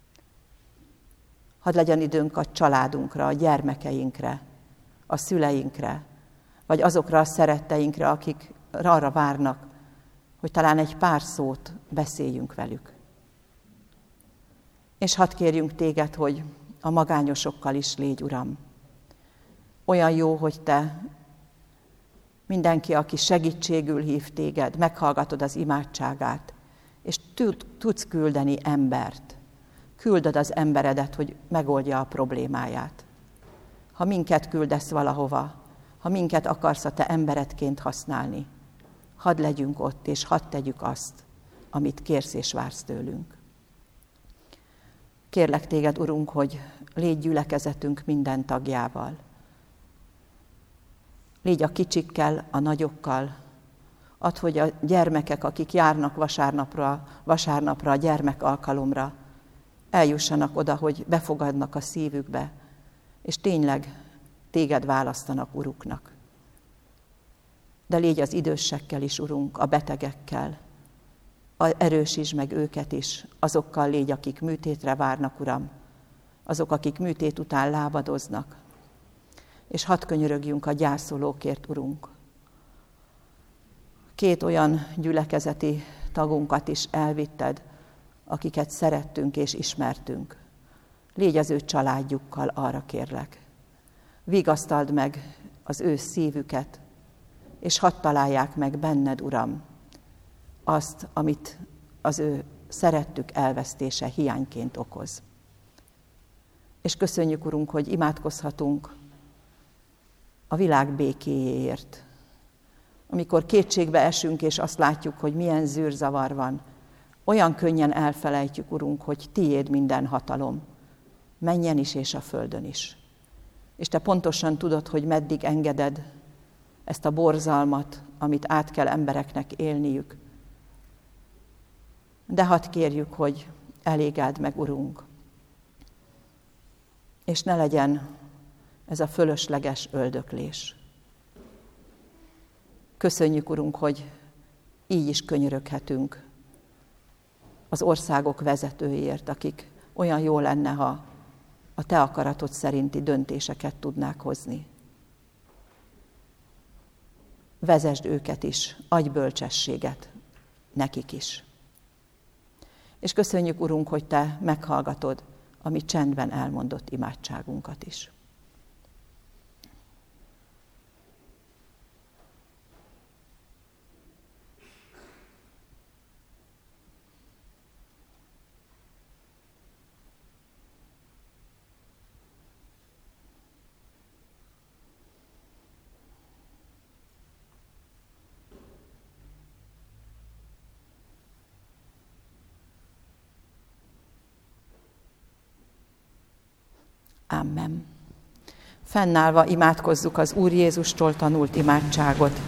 Hadd legyen időnk a családunkra, a gyermekeinkre, a szüleinkre, vagy azokra a szeretteinkre, akik arra várnak, hogy talán egy pár szót beszéljünk velük. És hadd kérjünk téged, hogy a magányosokkal is légy, Uram. Olyan jó, hogy te mindenki, aki segítségül hív téged, meghallgatod az imádságát, és tudsz küldeni embert. Küldöd az emberedet, hogy megoldja a problémáját. Ha minket küldesz valahova, ha minket akarsz a te emberedként használni, hadd legyünk ott, és hadd tegyük azt, amit kérsz és vársz tőlünk. Kérlek téged, Urunk, hogy légy gyülekezetünk minden tagjával. Légy a kicsikkel, a nagyokkal. Add, hogy a gyermekek, akik járnak vasárnapra a gyermekalkalomra, eljussanak oda, hogy befogadnak a szívükbe, és tényleg téged választanak uruknak. De légy az idősekkel is, Urunk, a betegekkel. Erősítsd meg őket is, azokkal légy, akik műtétre várnak, Uram, azok, akik műtét után lábadoznak. És hadd könyörögjünk a gyászolókért, Urunk. 2 olyan gyülekezeti tagunkat is elvitted, akiket szerettünk és ismertünk. Légy az ő családjukkal, arra kérlek. Vigasztald meg az ő szívüket, és hadd találják meg benned, Uram, azt, amit az ő szerettük elvesztése hiányként okoz. És köszönjük, Urunk, hogy imádkozhatunk a világ békéjéért. Amikor kétségbe esünk, és azt látjuk, hogy milyen zűrzavar van, olyan könnyen elfelejtjük, Urunk, hogy tiéd minden hatalom, mennyen is és a földön is. És te pontosan tudod, hogy meddig engeded ezt a borzalmat, amit át kell embereknek élniük. De hadd kérjük, hogy elégáld meg, Urunk, és ne legyen ez a fölösleges öldöklés. Köszönjük, Urunk, hogy így is könyöröghetünk az országok vezetőiért, akik olyan jó lenne, ha a te akaratod szerinti döntéseket tudnák hozni. Vezesd őket is, adj bölcsességet nekik is. És köszönjük, Urunk, hogy te meghallgatod a mi csendben elmondott imádságunkat is. Amen. Fennállva imádkozzuk az Úr Jézustól tanult imádságot.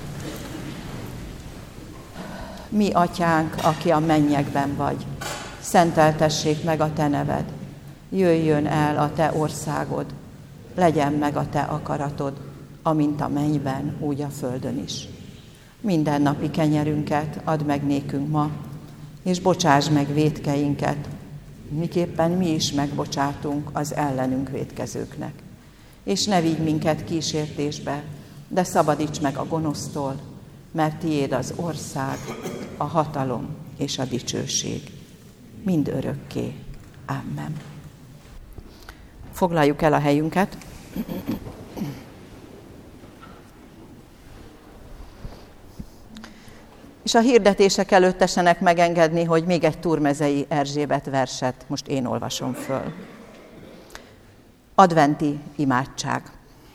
Mi, Atyánk, aki a mennyekben vagy, szenteltessék meg a te neved. jöjjön el a te országod, legyen meg a te akaratod, amint a mennyben, úgy a földön is. Mindennapi kenyerünket add meg nékünk ma, és bocsásd meg vétkeinket, miképpen mi is megbocsátunk az ellenünk vétkezőknek. És ne vigy minket kísértésbe, de szabadíts meg a gonosztól, mert tiéd az ország, a hatalom és a dicsőség. Mind örökké. Amen. Foglaljuk el a helyünket. És a hirdetések előtt tessenek megengedni, hogy még egy Turmezei Erzsébet verset most én olvasom föl. Adventi imádság.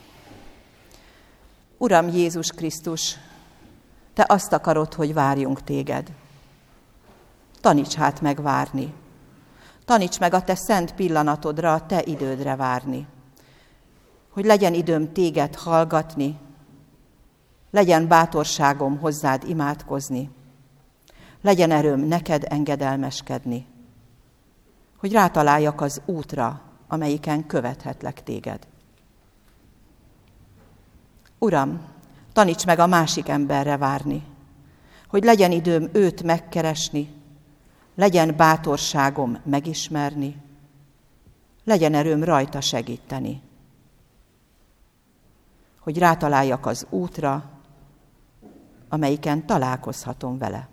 Uram Jézus Krisztus, te azt akarod, hogy várjunk téged. Taníts hát meg várni. Taníts meg a te szent pillanatodra, a te idődre várni. Hogy legyen időm téged hallgatni, legyen bátorságom hozzád imádkozni, legyen erőm neked engedelmeskedni, hogy rátaláljak az útra, amelyiken követhetlek téged. Uram, taníts meg a másik emberre várni, hogy legyen időm őt megkeresni, legyen bátorságom megismerni, legyen erőm rajta segíteni, hogy rátaláljak az útra, amelyiken találkozhatom vele.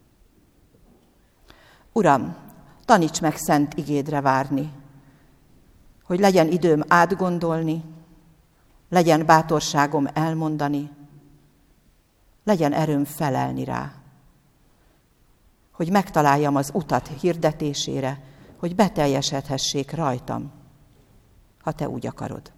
Uram, taníts meg szent igédre várni, hogy legyen időm átgondolni, legyen bátorságom elmondani, legyen erőm felelni rá, hogy megtaláljam az utat hirdetésére, hogy beteljesedhessék rajtam, ha te úgy akarod.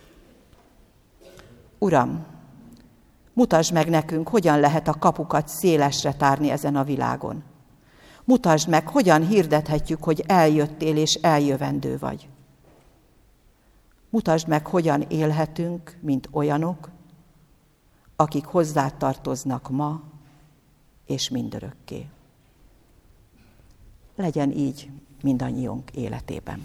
Uram, mutasd meg nekünk, hogyan lehet a kapukat szélesre tárni ezen a világon. Mutasd meg, hogyan hirdethetjük, hogy eljöttél és eljövendő vagy. Mutasd meg, hogyan élhetünk, mint olyanok, akik hozzád tartoznak ma és mindörökké. Legyen így mindannyiunk életében.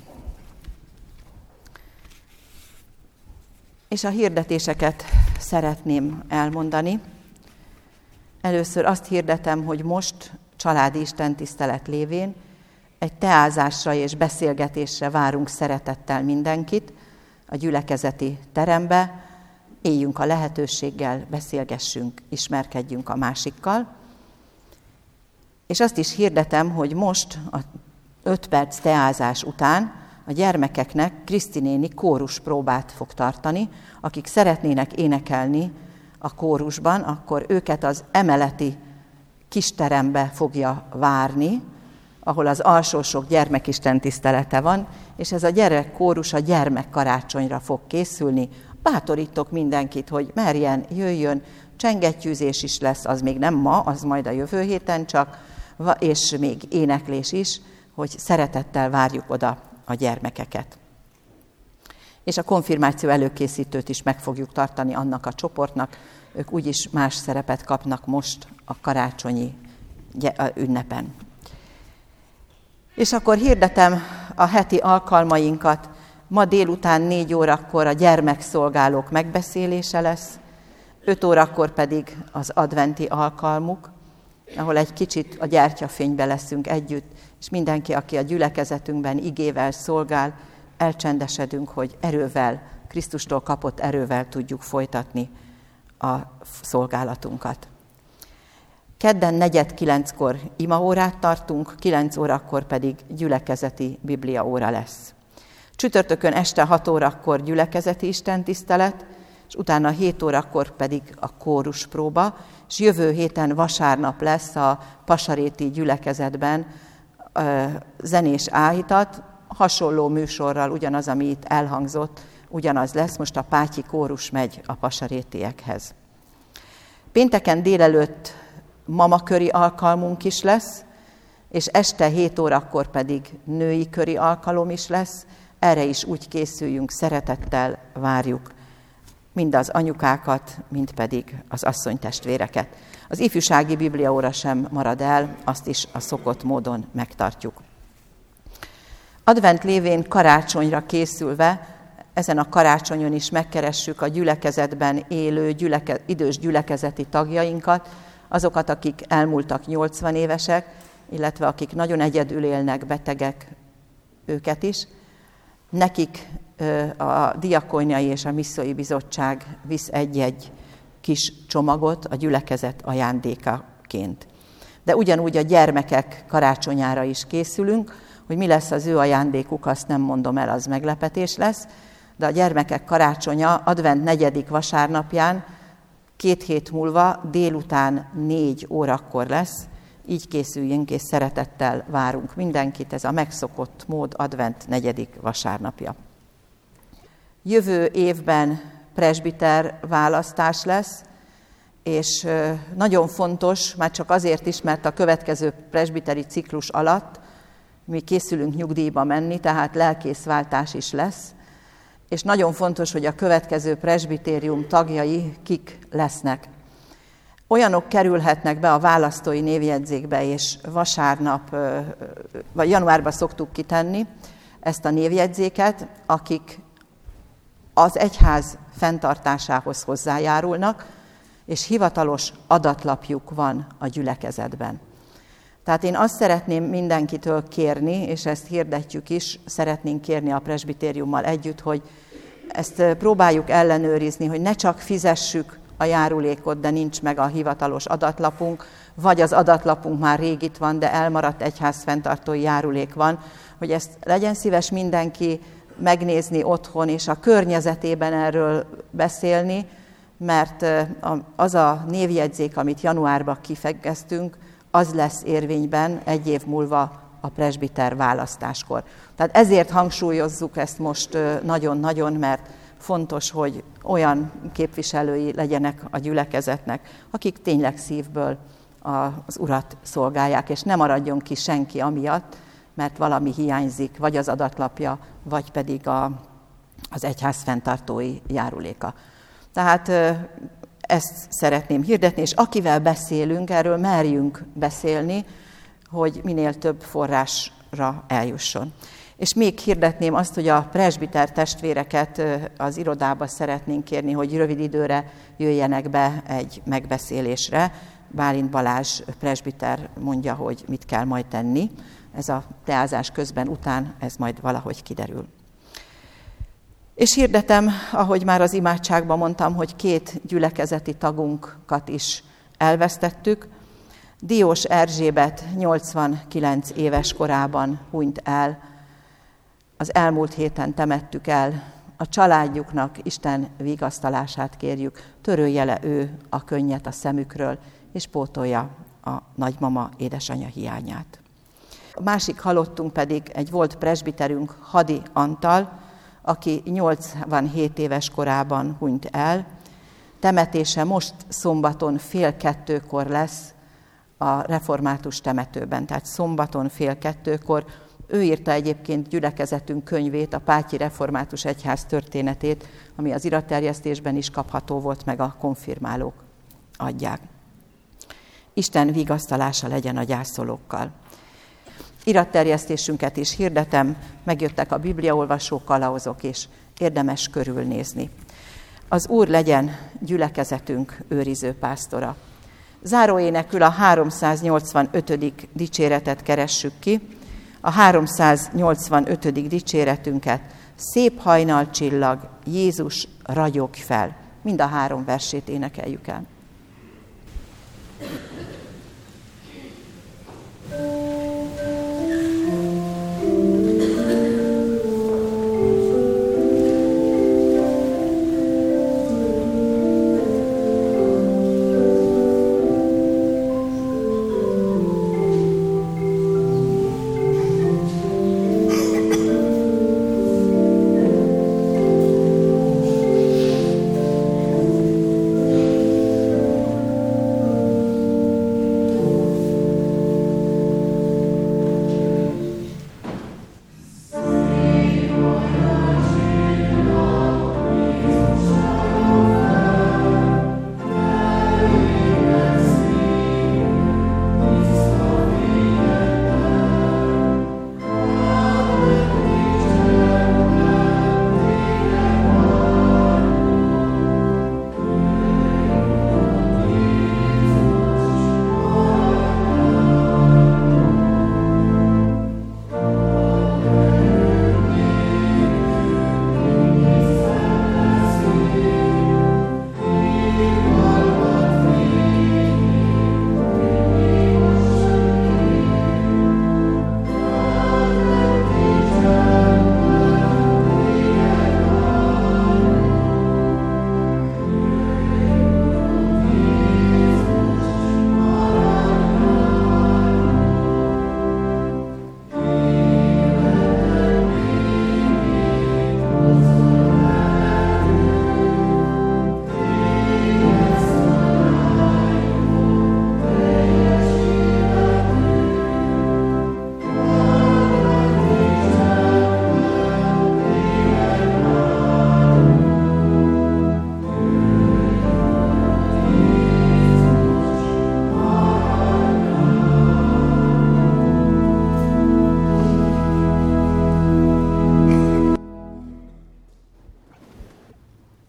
És a hirdetéseket szeretném elmondani. Először azt hirdetem, hogy most családi istentisztelet lévén egy teázásra és beszélgetésre várunk szeretettel mindenkit a gyülekezeti terembe. Éljünk a lehetőséggel, beszélgessünk, ismerkedjünk a másikkal. És azt is hirdetem, hogy most a 5 perc teázás után a gyermekeknek Kriszti néni kóruspróbát fog tartani. Akik szeretnének énekelni a kórusban, akkor őket az emeleti kisterembe fogja várni, ahol az alsósok gyermekistentisztelete van, és ez a gyerekkórus a gyermekkarácsonyra fog készülni. Bátorítok mindenkit, hogy merjen, jöjjön, csengettyűzés is lesz, az még nem ma, az majd a jövő héten csak, és még éneklés is, hogy szeretettel várjuk oda a gyermekeket. És a konfirmáció előkészítőt is meg fogjuk tartani annak a csoportnak, ők úgyis más szerepet kapnak most a karácsonyi ünnepen. És akkor hirdetem a heti alkalmainkat. Ma délután 4 órakor a gyermekszolgálók megbeszélése lesz, 5 órakor pedig az adventi alkalmuk, ahol egy kicsit a gyertyafénybe leszünk együtt, és mindenki, aki a gyülekezetünkben igével szolgál, elcsendesedünk, hogy erővel, Krisztustól kapott erővel tudjuk folytatni a szolgálatunkat. Kedden 8:45-kor imaórát tartunk, 9 órakor pedig gyülekezeti bibliaóra lesz. Csütörtökön este 6 órakor gyülekezeti istentisztelet, és utána 7 órakor pedig a kóruspróba, és jövő héten vasárnap lesz a pasaréti gyülekezetben zenés áhítat, hasonló műsorral, ugyanaz, ami itt elhangzott, ugyanaz lesz, most a Pátyi kórus megy a pasarétiekhez. Pénteken délelőtt mamaköri alkalmunk is lesz, és este 7 órakor pedig női köri alkalom is lesz, erre is úgy készüljünk, szeretettel várjuk mind az anyukákat, mind pedig az asszonytestvéreket. Az ifjúsági bibliaóra sem marad el, azt is a szokott módon megtartjuk. Advent lévén karácsonyra készülve, ezen a karácsonyon is megkeressük a gyülekezetben élő idős gyülekezeti tagjainkat, azokat, akik elmúltak 80 évesek, illetve akik nagyon egyedül élnek, betegek, őket is. Nekik a Diakóniai és a Missziói Bizottság visz egy-egy kis csomagot a gyülekezet ajándékaként. De ugyanúgy a gyermekek karácsonyára is készülünk, hogy mi lesz az ő ajándékuk, azt nem mondom el, az meglepetés lesz, de a gyermekek karácsonya advent 4. vasárnapján 2 hét múlva délután 4 órakor lesz, így készüljünk, és szeretettel várunk mindenkit, ez a megszokott mód advent 4. vasárnapja. Jövő évben presbiter választás lesz, és nagyon fontos, már csak azért is, mert a következő presbiteri ciklus alatt mi készülünk nyugdíjba menni, tehát lelkészváltás is lesz, és nagyon fontos, hogy a következő presbitérium tagjai kik lesznek. Olyanok kerülhetnek be a választói névjegyzékbe, és vasárnap, vagy januárban szoktuk kitenni ezt a névjegyzéket, akik az egyház fenntartásához hozzájárulnak, és hivatalos adatlapjuk van a gyülekezetben. Tehát én azt szeretném mindenkitől kérni, és ezt hirdetjük is, szeretnénk kérni a presbitériummal együtt, hogy ezt próbáljuk ellenőrizni, hogy ne csak fizessük a járulékot, de nincs meg a hivatalos adatlapunk, vagy az adatlapunk már rég itt van, de elmaradt egyházfenntartói járulék van, hogy ezt legyen szíves mindenki megnézni otthon, és a környezetében erről beszélni, mert az a névjegyzék, amit januárban kifeggesztünk, az lesz érvényben 1 év múlva a presbiter választáskor. Tehát ezért hangsúlyozzuk ezt most nagyon-nagyon, mert fontos, hogy olyan képviselői legyenek a gyülekezetnek, akik tényleg szívből az Urat szolgálják, és ne maradjon ki senki amiatt, mert valami hiányzik, vagy az adatlapja, vagy pedig az egyház fenntartói járuléka. Tehát ezt szeretném hirdetni, és akivel beszélünk, erről merjünk beszélni, hogy minél több forrásra eljusson. És még hirdetném azt, hogy a presbiter testvéreket az irodába szeretnénk kérni, hogy rövid időre jöjjenek be egy megbeszélésre. Bálint Balázs presbiter mondja, hogy mit kell majd tenni. Ez a teázás közben után, ez majd valahogy kiderül. És hirdetem, ahogy már az imádságban mondtam, hogy 2 gyülekezeti tagunkat is elvesztettük. Diós Erzsébet 89 éves korában hunyt el. Az elmúlt héten temettük el. A családjuknak Isten vigasztalását kérjük. Törölje le ő a könnyet a szemükről, és pótolja a nagymama édesanyja hiányát. A másik halottunk pedig egy volt presbiterünk, Hadi Antal, aki 87 éves korában hunyt el. Temetése most szombaton 1:30 lesz a református temetőben, tehát szombaton 1:30. Ő írta egyébként gyülekezetünk könyvét, a Pátyi Református Egyház történetét, ami az iratterjesztésben is kapható volt, meg a konfirmálók adják. Isten vigasztalása legyen a gyászolókkal. Iratterjesztésünket is hirdetem, megjöttek a bibliaolvasó kalauzok, és érdemes körülnézni. Az Úr legyen gyülekezetünk őriző pásztora. Záróénekül a 385. dicséretet keressük ki. A 385. dicséretünket: szép hajnalcsillag, Jézus, ragyogj fel. Mind a 3 versét énekeljük el.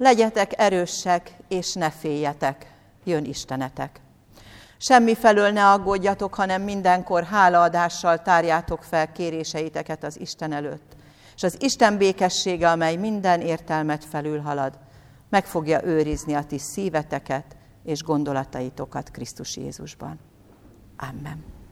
legyetek erősek, és ne féljetek, jön Istenetek. Semmi felől ne aggódjatok, hanem mindenkor hálaadással tárjátok fel kéréseiteket az Isten előtt. És az Isten békessége, amely minden értelmet felülhalad, meg fogja őrizni a ti szíveteket és gondolataitokat Krisztus Jézusban. Amen.